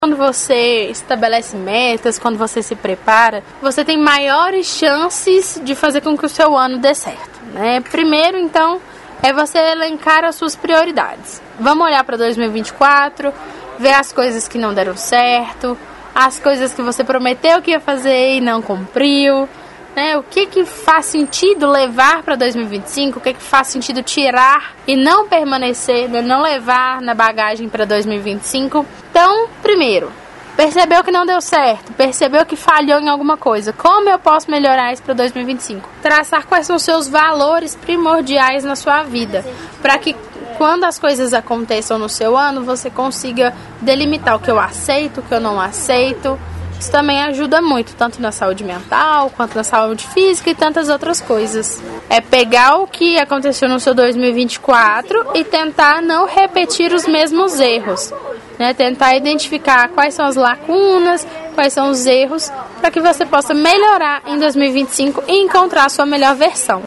Quando você estabelece metas, quando você se prepara, você tem maiores chances de fazer com que o seu ano dê certo, né? Primeiro, então, é você elencar as suas prioridades. Vamos olhar para 2024, ver as coisas que não deram certo, as coisas que você prometeu que ia fazer e não cumpriu, né? O que faz sentido levar para 2025, o que faz sentido tirar e não permanecer, né? Não levar na bagagem para 2025. Então, primeiro, percebeu que não deu certo, percebeu que falhou em alguma coisa. Como eu posso melhorar isso para 2025? Traçar quais são os seus valores primordiais na sua vida, para que quando as coisas aconteçam no seu ano, você consiga delimitar o que eu aceito, o que eu não aceito. Isso também ajuda muito, tanto na saúde mental, quanto na saúde física e tantas outras coisas. É pegar o que aconteceu no seu 2024 e tentar não repetir os mesmos erros, né? Tentar identificar quais são as lacunas, quais são os erros, para que você possa melhorar em 2025 e encontrar a sua melhor versão.